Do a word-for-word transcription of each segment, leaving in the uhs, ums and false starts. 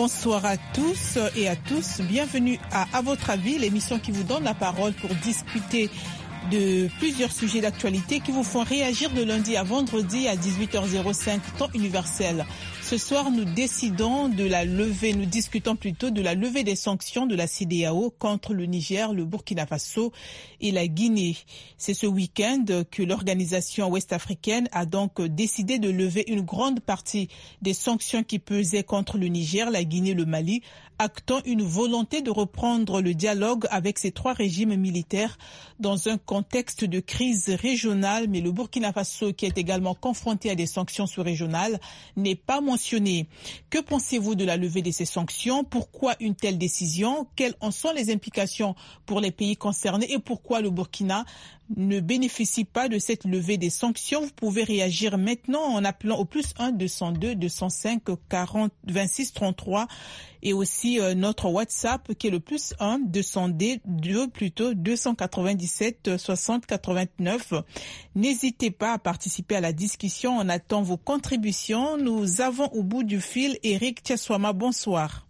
Bonsoir à tous et à tous. Bienvenue à À votre avis, l'émission qui vous donne la parole pour discuter de plusieurs sujets d'actualité qui vous font réagir de lundi à vendredi à dix-huit heures cinq, temps universel. Ce soir, nous décidons de la levée, nous discutons plutôt de la levée des sanctions de la C E D E A O contre le Niger, le Burkina Faso et la Guinée. C'est ce week-end que l'organisation ouest-africaine a donc décidé de lever une grande partie des sanctions qui pesaient contre le Niger, la Guinée et le Mali, actant une volonté de reprendre le dialogue avec ces trois régimes militaires dans un contexte de crise régionale. Mais le Burkina Faso, qui est également confronté à des sanctions sous-régionales, n'est pas mentionné. Que pensez-vous de la levée de ces sanctions? Pourquoi une telle décision? Quelles en sont les implications pour les pays concernés et pourquoi le Burkina ne bénéficie pas de cette levée des sanctions? Vous pouvez réagir maintenant en appelant au plus un deux cent deux deux cent cinq quarante vingt-six trente-trois et aussi euh, notre WhatsApp qui est le plus un deux cent deux plutôt deux cent quatre-vingt-dix-sept soixante quatre-vingt-neuf. N'hésitez pas à participer à la discussion. On attend vos contributions. Nous avons au bout du fil Eric Tiaswama. Bonsoir.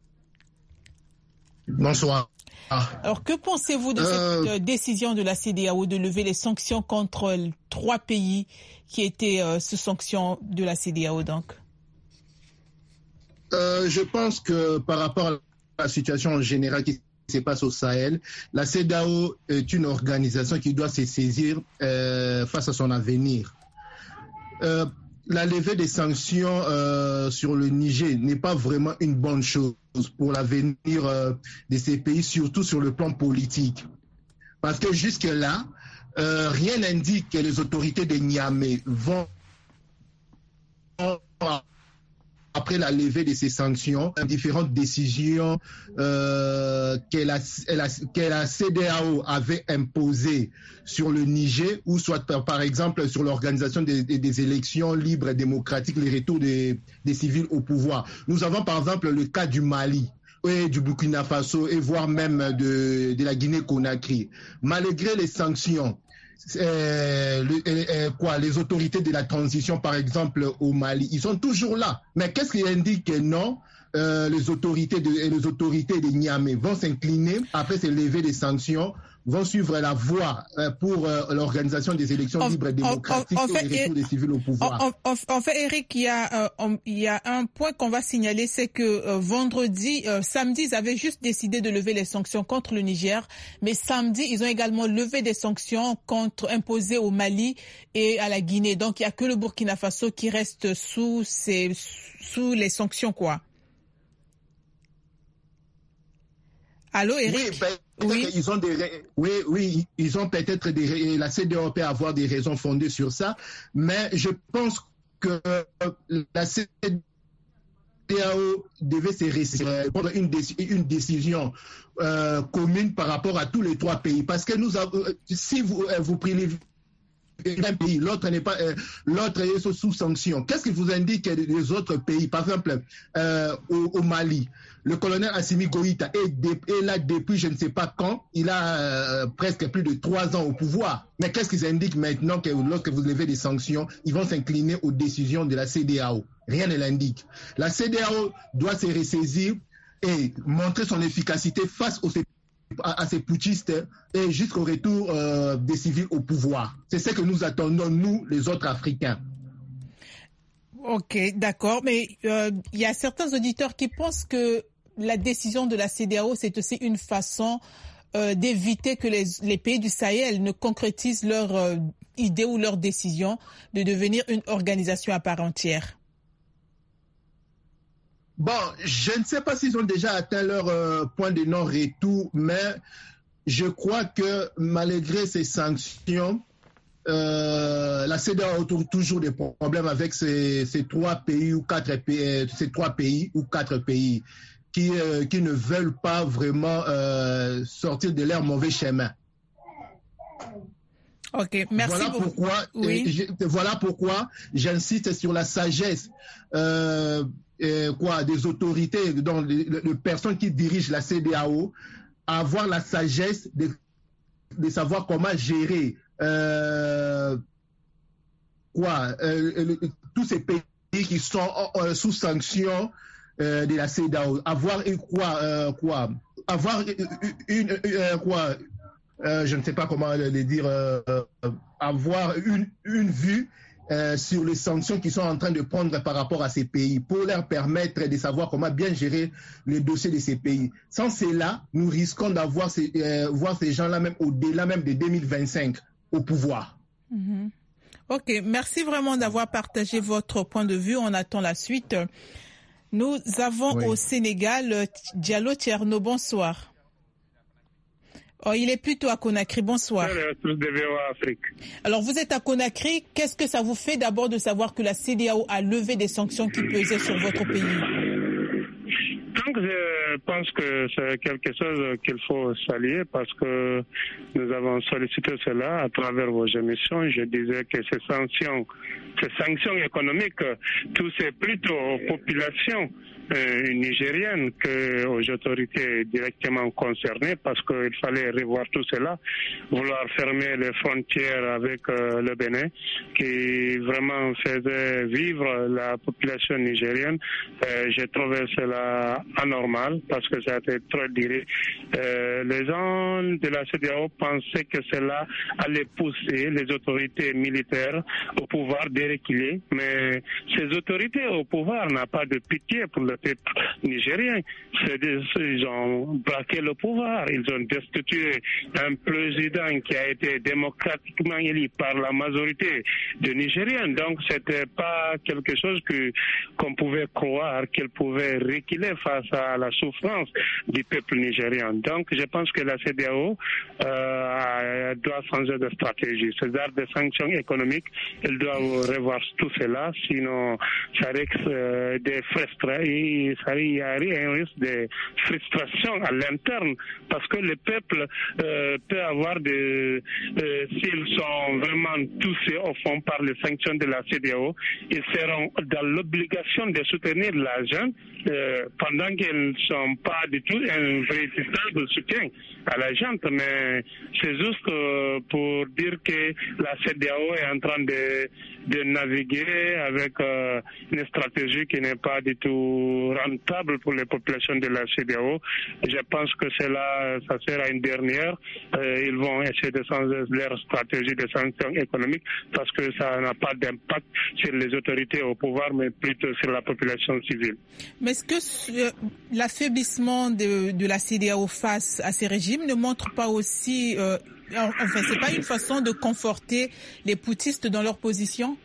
Bonsoir. Alors, que pensez-vous de euh... cette décision de la C E D E A O de lever les sanctions contre trois pays qui étaient euh, sous sanctions de la C E D E A O donc? euh, Je pense que par rapport à la situation générale qui se passe au Sahel, la C E D E A O est une organisation qui doit se saisir euh, face à son avenir. Euh, la levée des sanctions euh, sur le Niger n'est pas vraiment une bonne chose pour l'avenir euh, de ces pays, surtout sur le plan politique. Parce que jusque-là, euh, rien n'indique que les autorités de Niamey vont, après la levée de ces sanctions, différentes décisions euh, que, la, la, que la C E D E A O avait imposées sur le Niger, ou soit par, par exemple sur l'organisation des, des, des élections libres et démocratiques, le retour des, des civils au pouvoir. Nous avons par exemple le cas du Mali et du Burkina Faso et voire même de, de la Guinée-Conakry. Malgré les sanctions, Euh, le, euh, quoi, les autorités de la transition, par exemple, au Mali, ils sont toujours là. Mais qu'est-ce qui indique que non, euh, les autorités de, les autorités de Niamey vont s'incliner après ces levées des sanctions, vont suivre la voie euh, pour euh, l'organisation des élections en, libres et démocratiques en, en fait, et le retour des civils au pouvoir. En, en, en fait, Eric, il y a, euh, on, il y a un point qu'on va signaler, c'est que euh, vendredi, euh, samedi, ils avaient juste décidé de lever les sanctions contre le Niger, mais samedi, ils ont également levé des sanctions contre imposées au Mali et à la Guinée. Donc, il y a que le Burkina Faso qui reste sous ces, sous les sanctions, quoi. Allô, Eric? Oui, ben, oui. Ils ont des, oui, oui, ils ont peut-être des, la C E D E A O peut avoir des raisons fondées sur ça, mais je pense que la C E D E A O devait se prendre une, une décision euh, commune par rapport à tous les trois pays, parce que nous avons, si vous, vous privilégiez un pays, l'autre n'est pas, euh, l'autre est sous sanction. Qu'est-ce qui vous indique les autres pays? Par exemple, euh, au, au Mali, le colonel Assimi Goïta est, de, est là depuis je ne sais pas quand. Il a euh, presque plus de trois ans au pouvoir. Mais qu'est-ce qu'ils indiquent maintenant que lorsque vous levez des sanctions, ils vont s'incliner aux décisions de la C E D E A O? Rien ne l'indique. La C E D E A O doit se ressaisir et montrer son efficacité face aux à, à ces putschistes et jusqu'au retour euh, des civils au pouvoir. C'est ce que nous attendons, nous, les autres Africains. Ok, d'accord. Mais euh, il y a certains auditeurs qui pensent que la décision de la C E D E A O, c'est aussi une façon euh, d'éviter que les, les pays du Sahel ne concrétisent leur euh, idée ou leur décision de devenir une organisation à part entière. Bon, je ne sais pas s'ils ont déjà atteint leur euh, point de non-retour, mais je crois que malgré ces sanctions, euh, la C E D E A O a toujours des problèmes avec ces, ces trois pays ou quatre pays, ces trois pays ou quatre pays qui, euh, qui ne veulent pas vraiment euh, sortir de leur mauvais chemin. Ok, merci voilà beaucoup. Pourquoi, oui. je, voilà pourquoi j'insiste sur la sagesse euh, euh, quoi, des autorités, donc les, les personnes qui dirigent la C E D E A O, avoir la sagesse de, de savoir comment gérer euh, quoi, euh, tous ces pays qui sont euh, sous sanction euh, de la CEDEAO, avoir une quoi, euh, quoi, avoir une, une euh, quoi, euh, je ne sais pas comment le dire, euh, avoir une, une vue euh, sur les sanctions qu'ils sont en train de prendre par rapport à ces pays pour leur permettre de savoir comment bien gérer le dossier de ces pays. Sans cela, nous risquons d'avoir ces, euh, voir ces gens-là même au-delà même de deux mille vingt-cinq au pouvoir. Mm-hmm. Ok, merci vraiment d'avoir partagé votre point de vue. On attend la suite. Nous avons oui. au Sénégal Diallo Thierno, bonsoir. Oh, il est plutôt à Conakry, bonsoir. Alors vous êtes à Conakry, qu'est-ce que ça vous fait d'abord de savoir que la CEDEAO a levé des sanctions qui pesaient sur votre pays? Donc je pense que c'est quelque chose qu'il faut saluer parce que nous avons sollicité cela à travers vos émissions. Je disais que ces sanctions, ces sanctions économiques touchaient plutôt aux populations Euh, nigérienne qu'aux autorités directement concernées parce qu'il fallait revoir tout cela, vouloir fermer les frontières avec euh, le Bénin qui vraiment faisait vivre la population nigérienne. Euh, j'ai trouvé cela anormal parce que ça a été trop duré. Euh, les gens de la CEDEAO pensaient que cela allait pousser les autorités militaires au pouvoir de reculer, mais ces autorités au pouvoir n'ont pas de pitié pour le peuple nigérien. Des, ils ont braqué le pouvoir, ils ont destitué un président qui a été démocratiquement élu par la majorité des Nigériens. Donc c'était pas quelque chose que qu'on pouvait croire qu'il pouvait reculer face à la souffrance du peuple nigérien. Donc je pense que la CEDEAO euh, doit changer de stratégie. Ces arts de sanctions économiques, ils doivent revoir tout cela, sinon ça risque euh, de frustrer. Il y a un risque de frustration à l'interne parce que le peuple euh, peut avoir des... Euh, s'ils sont vraiment touchés au fond par les sanctions de la CEDEAO, ils seront dans l'obligation de soutenir l'argent euh, pendant qu'ils ne sont pas du tout un véritable soutien à la gente. Mais c'est juste euh, pour dire que la CEDEAO est en train de, de naviguer avec euh, une stratégie qui n'est pas du tout rentable pour les populations de la CEDEAO. Je pense que cela, ça sera une dernière. Euh, ils vont essayer de changer leur stratégie de sanctions économiques parce que ça n'a pas d'impact sur les autorités au pouvoir, mais plutôt sur la population civile. Mais est-ce que euh, l'affaiblissement de, de la CEDEAO face à ces régimes ne montre pas aussi, euh, enfin, c'est pas une façon de conforter les poutistes dans leur position?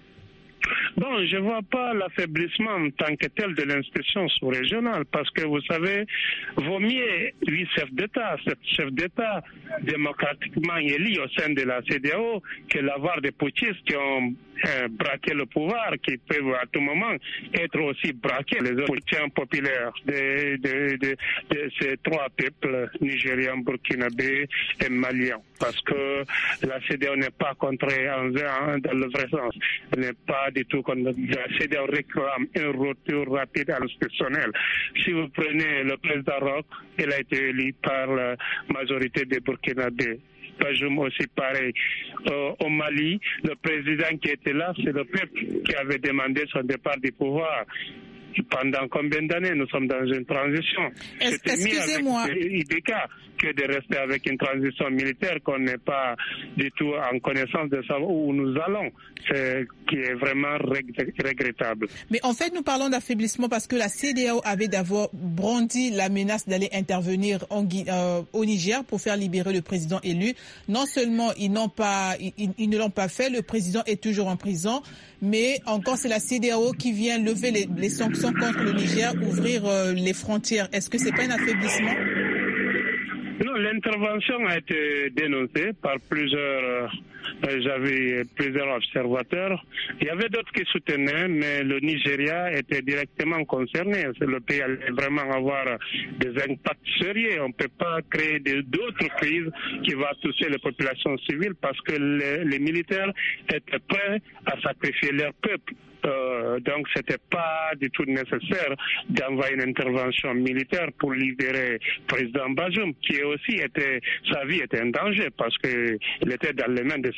Bon, je ne vois pas l'affaiblissement en tant que tel de l'institution sous-régionale parce que vous savez, vaut mieux huit chefs d'État, sept chefs d'État démocratiquement élus au sein de la CEDEAO que l'avoir des putschistes qui ont euh, braqué le pouvoir, qui peuvent à tout moment être aussi braqués. Les soutiens populaires de, de, de, de ces trois peuples, nigériens, burkinabé et maliens. Parce que la CEDEAO n'est pas contrée en, en, dans le vrai sens. Elle n'est pas du tout contre. La CEDEAO réclame un retour rapide à l'institutionnel. Si vous prenez le président Roch, il a été élu par la majorité des burkinabés. Bajoum aussi pareil. Euh, au Mali, le président qui était là, c'est le peuple qui avait demandé son départ du pouvoir. Pendant combien d'années nous sommes dans une transition? Excusez-moi. C'était mieux avec I D K que de rester avec une transition militaire qu'on n'est pas du tout en connaissance de savoir où nous allons. C'est qui est vraiment regrettable. Mais en fait, nous parlons d'affaiblissement parce que la CEDEAO avait d'abord brandi la menace d'aller intervenir en, euh, au Niger pour faire libérer le président élu. Non seulement ils n'ont pas, ils, ils ne l'ont pas fait, le président est toujours en prison, mais encore c'est la CEDEAO qui vient lever les, les sanctions contre le Niger, ouvrir euh, les frontières. Est-ce que c'est pas un affaiblissement? Non, l'intervention a été dénoncée par plusieurs, euh, j'avais plusieurs observateurs. Il y avait d'autres qui soutenaient, mais le Nigeria était directement concerné. Le pays allait vraiment avoir des impacts sérieux. On ne peut pas créer d'autres crises qui vont toucher les populations civiles parce que les, les militaires étaient prêts à sacrifier leur peuple. Euh, donc c'était pas du tout nécessaire d'envoyer une intervention militaire pour libérer le président Bajoum, qui aussi était, sa vie était en danger parce que il était dans les mains de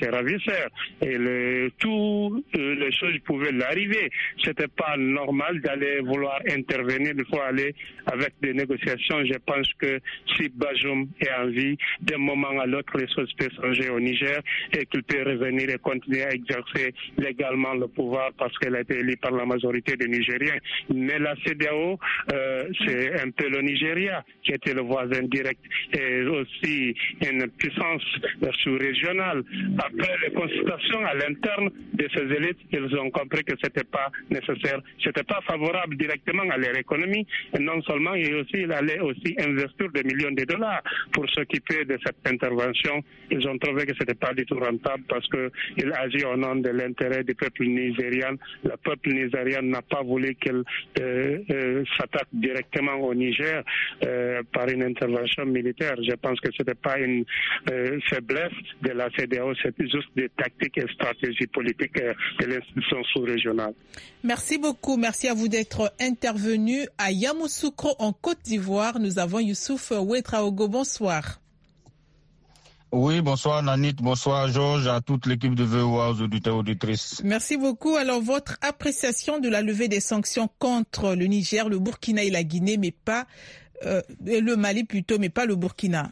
ses ravisseurs. Et le, tout euh, les choses pouvaient l'arriver. C'était pas normal d'aller vouloir intervenir. Il faut aller avec des négociations. Je pense que si Bazoum est en vie, d'un moment à l'autre, les choses peuvent changer au Niger et qu'il peut revenir et continuer à exercer légalement le pouvoir parce qu'elle a été élue par la majorité des Nigériens. Mais la C E D E A O, euh, c'est un peu le Nigeria qui était le voisin direct et aussi une puissance sous-régionale. Après les consultations à l'interne de ces élites, ils ont compris que c'était pas nécessaire, c'était pas favorable directement à leur économie. Et non seulement, et aussi, il allait aussi investir des millions de dollars pour s'occuper de cette intervention. Ils ont trouvé que c'était pas du tout rentable parce que il agit au nom de l'intérêt du peuple nigérian. Le peuple nigérian n'a pas voulu qu'il euh, euh, s'attaque directement au Niger euh, par une intervention militaire. Je pense que c'était pas une euh, faiblesse de la C E D E A O, c'était juste des tactiques et stratégies politiques euh, de l'institution sous-régionale. Merci beaucoup. Merci à vous d'être intervenu à Yamoussoukro en Côte d'Ivoire. Nous avons Youssouf Ouedraogo. Bonsoir. Oui, bonsoir Nanit, bonsoir Georges, à toute l'équipe de V O A, aux auditeurs et auditrices. Merci beaucoup. Alors, votre appréciation de la levée des sanctions contre le Niger, le Burkina et la Guinée, mais pas euh, le Mali plutôt, mais pas le Burkina.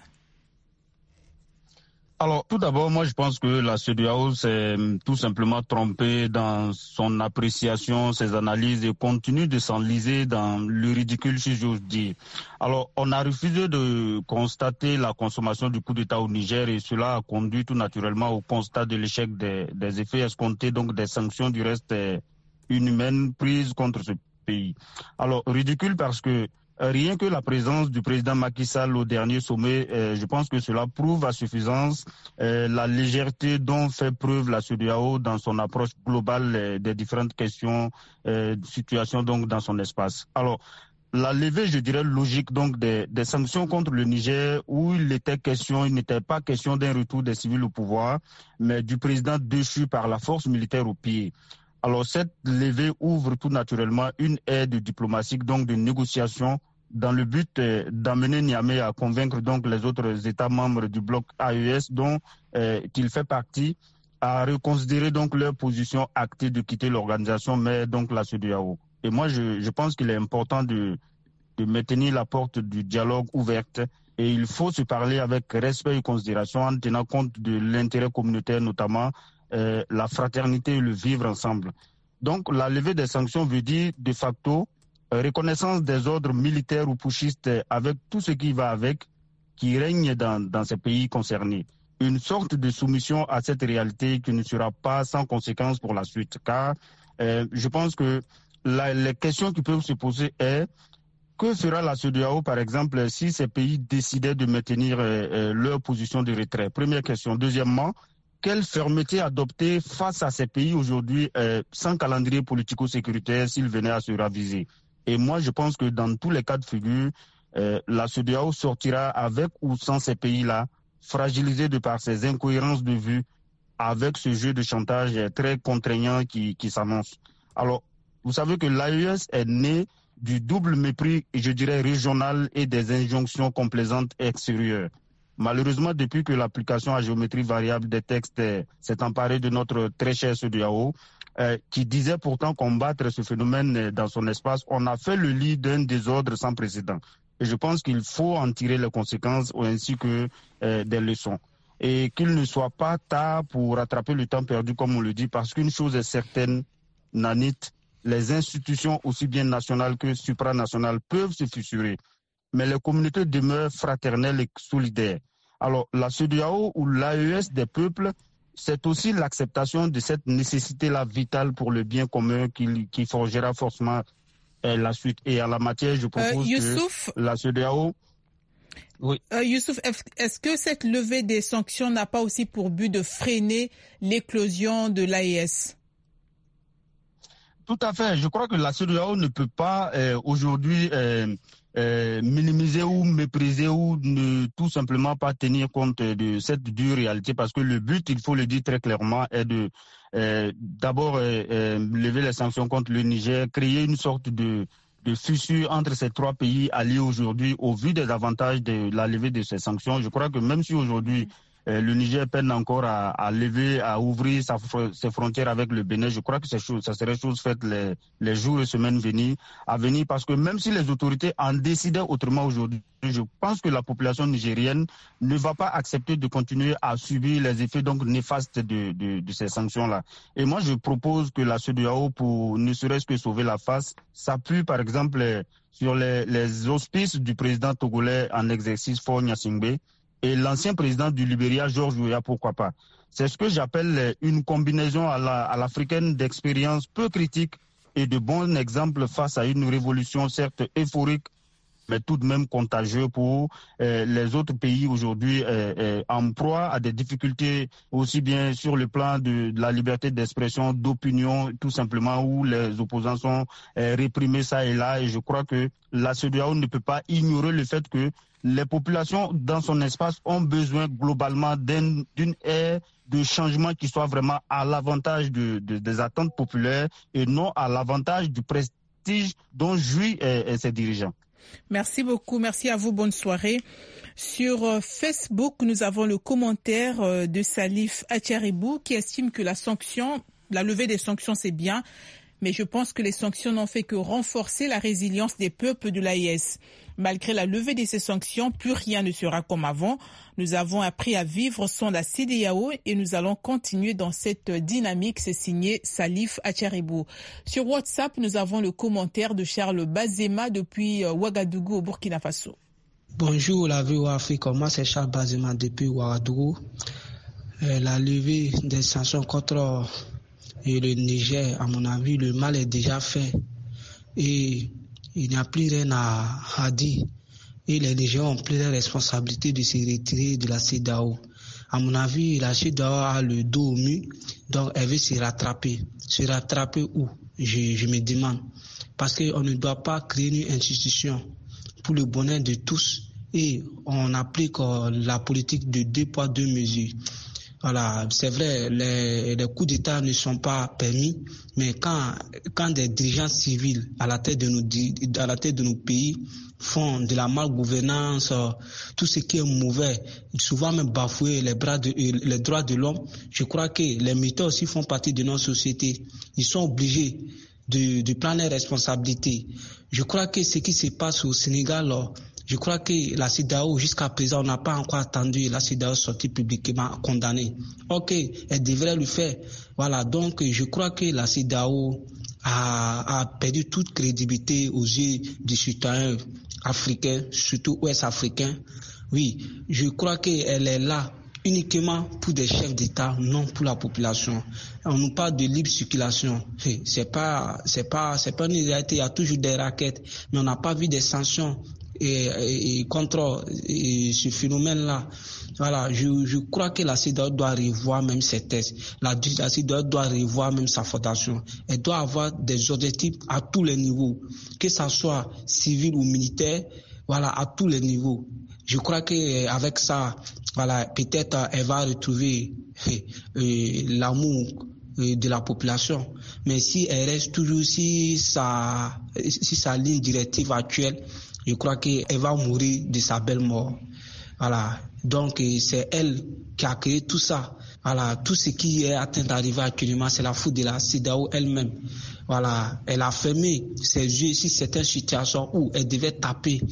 Alors, tout d'abord, moi, je pense que la C E D E A O s'est tout simplement trompée dans son appréciation, ses analyses et continue de s'enliser dans le ridicule, si j'ose dire. Alors, on a refusé de constater la consommation du coup d'État au Niger et cela a conduit tout naturellement au constat de l'échec des, des effets escomptés, donc des sanctions du reste inhumaines prises contre ce pays. Alors, ridicule parce que rien que la présence du président Macky Sall au dernier sommet, euh, je pense que cela prouve à suffisance euh, la légèreté dont fait preuve la C E D E A O dans son approche globale euh, des différentes questions, euh, situations donc dans son espace. Alors, la levée, je dirais, logique donc des, des sanctions contre le Niger où il était question, il n'était pas question d'un retour des civils au pouvoir, mais du président déchu par la force militaire au pied. Alors, cette levée ouvre tout naturellement une aide diplomatique, donc de négociation, dans le but euh, d'amener Niamey à convaincre donc les autres États membres du bloc A E S dont euh, il fait partie, à reconsidérer donc leur position actée de quitter l'organisation, mais donc la C E D E A O. Et moi, je, je pense qu'il est important de, de maintenir la porte du dialogue ouverte et il faut se parler avec respect et considération en tenant compte de l'intérêt communautaire, notamment euh, la fraternité et le vivre ensemble. Donc, la levée des sanctions veut dire de facto reconnaissance des ordres militaires ou putschistes avec tout ce qui va avec, qui règne dans, dans ces pays concernés. Une sorte de soumission à cette réalité qui ne sera pas sans conséquence pour la suite. Car euh, je pense que la, les questions qui peuvent se poser est que fera la C E D E A O, par exemple, si ces pays décidaient de maintenir euh, leur position de retrait? Première question. Deuxièmement, quelle fermeté adopter face à ces pays aujourd'hui euh, sans calendrier politico-sécuritaire s'ils venaient à se raviser? Et moi, je pense que dans tous les cas de figure, euh, la C E D E A O sortira avec ou sans ces pays-là, fragilisée de par ses incohérences de vue, avec ce jeu de chantage très contraignant qui, qui s'annonce. Alors, vous savez que l'A E S est né du double mépris, je dirais, régional et des injonctions complaisantes extérieures. Malheureusement, depuis que l'application à géométrie variable des textes s'est emparée de notre très cher C E D E A O, Euh, qui disait pourtant combattre ce phénomène dans son espace, on a fait le lit d'un désordre sans précédent. Et je pense qu'il faut en tirer les conséquences ainsi que euh, des leçons. Et qu'il ne soit pas tard pour rattraper le temps perdu, comme on le dit, parce qu'une chose est certaine, Nanit, les institutions aussi bien nationales que supranationales peuvent se fissurer. Mais les communautés demeurent fraternelles et solidaires. Alors, la C E D E A O ou l'A E S des peuples, c'est aussi l'acceptation de cette nécessité-là vitale pour le bien commun qui, qui forgera forcément euh, la suite. Et à la matière, je propose euh, Youssouf, que la C E D E A O... Oui. Euh, Youssouf, est-ce que cette levée des sanctions n'a pas aussi pour but de freiner l'éclosion de l'A E S? Tout à fait. Je crois que la C E D E A O ne peut pas euh, aujourd'hui euh, euh, minimiser ou mépriser ou ne tout simplement pas tenir compte de cette dure réalité, parce que le but, il faut le dire très clairement, est de euh, d'abord euh, euh, lever les sanctions contre le Niger, créer une sorte de, de fissure entre ces trois pays alliés aujourd'hui au vu des avantages de la levée de ces sanctions. Je crois que même si aujourd'hui euh, le Niger peine encore à, à lever, à ouvrir sa, ses frontières avec le Bénin. Je crois que c'est chose, ça serait chose faite les, les jours et semaines venir, à venir, parce que même si les autorités en décidaient autrement aujourd'hui, je pense que la population nigérienne ne va pas accepter de continuer à subir les effets donc néfastes de, de, de ces sanctions-là. Et moi, je propose que la CEDEAO, pour ne serait-ce que sauver la face, s'appuie par exemple sur les, les auspices du président togolais en exercice, Faure Gnassingbé, et l'ancien président du Libéria, George Weah, pourquoi pas. C'est ce que j'appelle une combinaison à, la, à l'africaine d'expériences peu critiques et de bons exemples face à une révolution certes euphorique, mais tout de même contagieux pour euh, les autres pays aujourd'hui euh, euh, en proie à des difficultés aussi bien sur le plan de, de la liberté d'expression, d'opinion, tout simplement, où les opposants sont euh, réprimés ça et là. Et je crois que la CEDEAO ne peut pas ignorer le fait que les populations dans son espace ont besoin globalement d'un, d'une ère de changement qui soit vraiment à l'avantage de, de, des attentes populaires et non à l'avantage du prestige dont jouissent euh, ses dirigeants. Merci beaucoup, merci à vous, bonne soirée. Sur euh, Facebook, nous avons le commentaire euh, de Salif Acharibou qui estime que la sanction, la levée des sanctions, c'est bien, mais je pense que les sanctions n'ont fait que renforcer la résilience des peuples de l'A E S. Malgré la levée de ces sanctions, plus rien ne sera comme avant. Nous avons appris à vivre sans la CEDEAO et nous allons continuer dans cette dynamique. C'est signé Salif Acharibou. Sur WhatsApp, nous avons le commentaire de Charles Bazema depuis Ouagadougou au Burkina Faso. Bonjour la V O A Afrique, moi c'est Charles Bazema depuis Ouagadougou. Euh, la levée des sanctions contre euh, le Niger, à mon avis, le mal est déjà fait et il n'y a plus rien à, à dire. Et les Nigériens ont pris la responsabilité de se retirer de la CEDEAO. À mon avis, la CEDEAO a le dos au mur, donc elle veut se rattraper. Se rattraper où? Je, je me demande. Parce qu'on ne doit pas créer une institution pour le bonheur de tous et on applique la politique de deux poids, deux mesures. Voilà, c'est vrai, les, les coups d'État ne sont pas permis, mais quand, quand des dirigeants civils à la tête de nos, à la tête de nos pays font de la malgouvernance, tout ce qui est mauvais, souvent même bafouer les, bras de, les droits de l'homme, je crois que les militaires aussi font partie de notre société. Ils sont obligés de, de prendre les responsabilités. Je crois que ce qui se passe au Sénégal, je crois que la CEDEAO, jusqu'à présent, on n'a pas encore attendu la CEDEAO sortie publiquement condamnée. Ok, elle devrait le faire. Voilà, donc je crois que la CEDEAO a, a perdu toute crédibilité aux yeux des citoyens africains, surtout ouest-africains. Oui, je crois qu'elle est là uniquement pour des chefs d'État, non pour la population. On nous parle de libre circulation. C'est pas, c'est pas, c'est pas une réalité. Il y a toujours des raquettes, mais on n'a pas vu des sanctions et, et, et contre et ce phénomène-là. Voilà, je, je crois que la CEDEAO doit revoir même ses tests. La, la CEDEAO doit revoir même sa fondation. Elle doit avoir des objectifs à tous les niveaux, que ça soit civil ou militaire. Voilà, à tous les niveaux. Je crois que avec ça, voilà, peut-être elle va retrouver euh, l'amour euh, de la population. Mais si elle reste toujours si sa, si sa ligne directive actuelle, je crois qu'elle va mourir de sa belle mort. Voilà. Donc c'est elle qui a créé tout ça. Voilà, tout ce qui est atteint d'arriver actuellement, c'est la faute de la CEDEAO elle-même. Voilà, elle a fermé ses yeux sur certaines situations où elle devait taper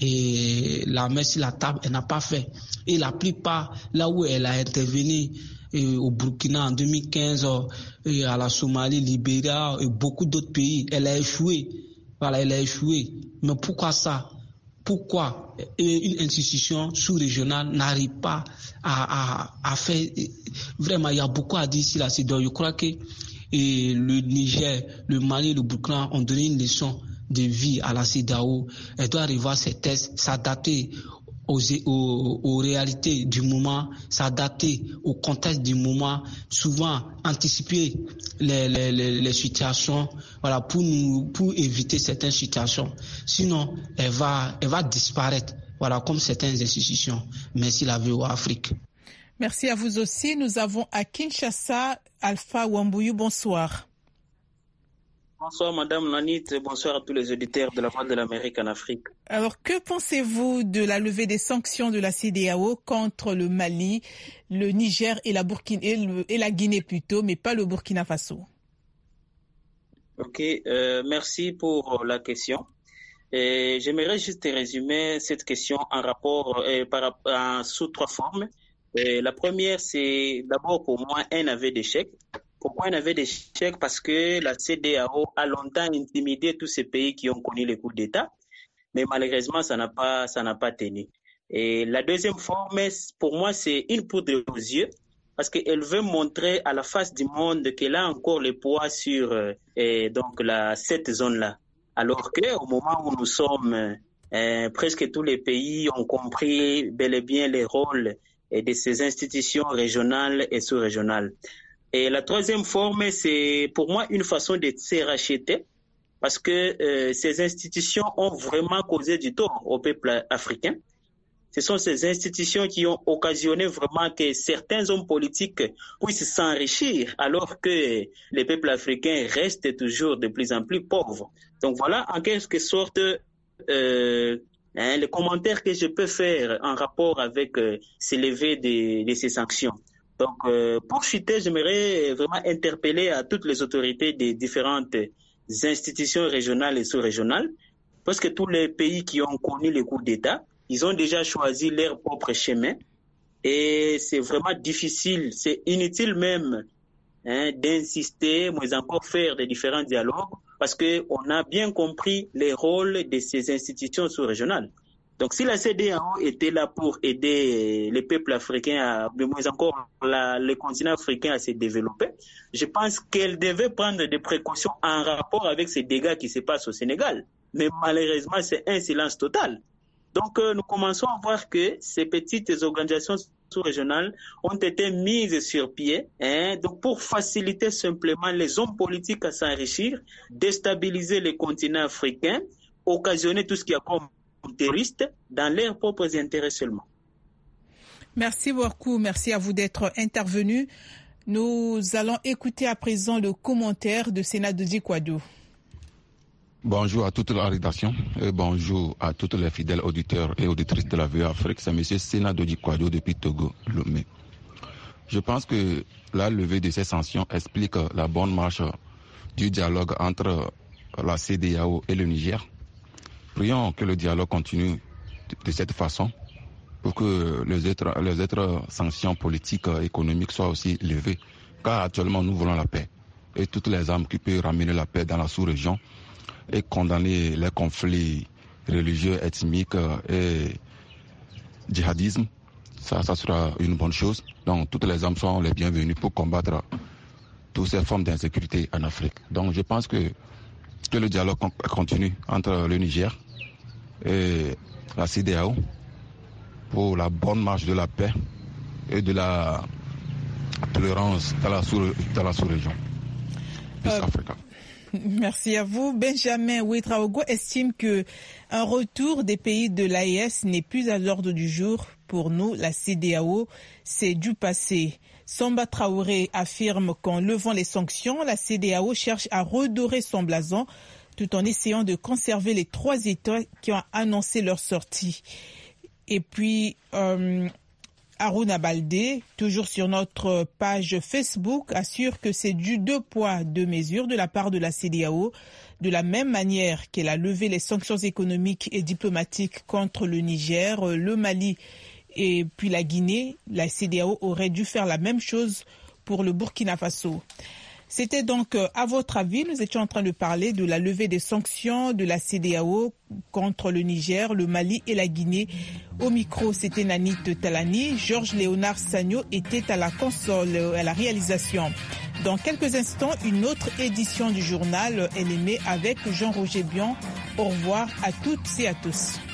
et la main sur la table, elle n'a pas fait. Et la plupart, là où elle a intervenu, et au Burkina en deux mille quinze, et à la Somalie, Libéria et beaucoup d'autres pays, elle a échoué. Voilà, elle a échoué. Mais pourquoi ça? Pourquoi une institution sous-régionale n'arrive pas à, à, à faire... Vraiment, il y a beaucoup à dire sur la CEDEAO. Je crois que et le Niger, le Mali, le Burkina ont donné une leçon de vie à la CEDEAO. Elle doit revoir ses tests, s'adapter aux, aux, aux réalités du moment, s'adapter au contexte du moment, souvent anticiper les, les, les, les situations, voilà, pour nous, pour éviter certaines situations. Sinon, elle va, elle va disparaître, voilà, comme certaines institutions. Merci la V O A Afrique. Merci à vous aussi. Nous avons à Kinshasa Alpha Wambuyu. Bonsoir. Bonsoir Madame Nanit, bonsoir à tous les auditeurs de la Voix de l'Amérique en Afrique. Alors, que pensez-vous de la levée des sanctions de la C E D E A O contre le Mali, le Niger et la, Burkina, et, le, et la Guinée plutôt, mais pas le Burkina Faso? Ok, euh, merci pour la question. Et j'aimerais juste résumer cette question en rapport euh, par, en, sous trois formes. Et la première, c'est d'abord pour moi un aveu d'échec. Pourquoi un aveu d'échec? Parce que la C E D E A O a longtemps intimidé tous ces pays qui ont connu les coups d'État, mais malheureusement, ça n'a pas, ça n'a pas tenu. Et la deuxième forme, pour moi, c'est une poudre aux yeux, parce qu'elle veut montrer à la face du monde qu'elle a encore le poids sur euh, et donc la, cette zone-là. Alors qu'au moment où nous sommes, euh, presque tous les pays ont compris bel et bien les rôles et de ces institutions régionales et sous-régionales. Et la troisième forme, c'est pour moi une façon de se racheter, parce que euh, ces institutions ont vraiment causé du tort au peuple africain. Ce sont ces institutions qui ont occasionné vraiment que certains hommes politiques puissent s'enrichir, alors que les peuples africains restent toujours de plus en plus pauvres. Donc voilà en quelque sorte euh, hein, les commentaires que je peux faire en rapport avec euh, ces levées de, de ces sanctions. Donc, euh, pour chuter, j'aimerais vraiment interpeller à toutes les autorités des différentes institutions régionales et sous-régionales, parce que tous les pays qui ont connu les coups d'État, ils ont déjà choisi leur propre chemin, et c'est vraiment difficile, c'est inutile même hein, d'insister, mais encore faire des différents dialogues, parce qu'on a bien compris les rôles de ces institutions sous-régionales. Donc, si la C E D E A O était là pour aider les peuples africains, à, mais moins encore la, le continent africain à se développer, je pense qu'elle devait prendre des précautions en rapport avec ces dégâts qui se passent au Sénégal. Mais malheureusement, c'est un silence total. Donc, euh, nous commençons à voir que ces petites organisations sous-régionales ont été mises sur pied hein, donc pour faciliter simplement les hommes politiques à s'enrichir, déstabiliser le continent africain, occasionner tout ce qui a comme terroristes dans leurs propres intérêts seulement. Merci beaucoup, merci à vous d'être intervenu. Nous allons écouter à présent le commentaire de Sénat Dodi Kouado. Bonjour à toute la rédaction et bonjour à tous les fidèles auditeurs et auditrices de la V O Afrique. C'est M. Sénat Dodi Kouado depuis Togo, Lomé. Je pense que la levée de ces sanctions explique la bonne marche du dialogue entre la C E D E A O et le Niger. Prions que le dialogue continue de cette façon pour que les autres, les autres sanctions politiques et économiques soient aussi levées. Car actuellement, nous voulons la paix. Et toutes les armes qui peuvent ramener la paix dans la sous-région et condamner les conflits religieux, ethniques et djihadisme, ça, ça sera une bonne chose. Donc, toutes les armes sont les bienvenues pour combattre toutes ces formes d'insécurité en Afrique. Donc, je pense que, que le dialogue continue entre le Niger et la C E D E A O pour la bonne marche de la paix et de la tolérance dans la, sous, dans la sous-région. Euh, merci à vous. Benjamin Ouedraogo estime que un retour des pays de l'A E S n'est plus à l'ordre du jour. Pour nous, la C E D E A O, c'est du passé. Samba Traoré affirme qu'en levant les sanctions, la C E D E A O cherche à redorer son blason tout en essayant de conserver les trois États qui ont annoncé leur sortie. Et puis, euh, Harouna Baldé, toujours sur notre page Facebook, assure que c'est du deux poids, deux mesures de la part de la C E D E A O. De la même manière qu'elle a levé les sanctions économiques et diplomatiques contre le Niger, le Mali et puis la Guinée, la C E D E A O aurait dû faire la même chose pour le Burkina Faso. C'était donc, à votre avis, nous étions en train de parler de la levée des sanctions de la C E D E A O contre le Niger, le Mali et la Guinée. Au micro, c'était Nanit Talani. Georges Léonard Sagno était à la console, à la réalisation. Dans quelques instants, une autre édition du journal Elle aimée avec Jean-Roger Bion. Au revoir à toutes et à tous.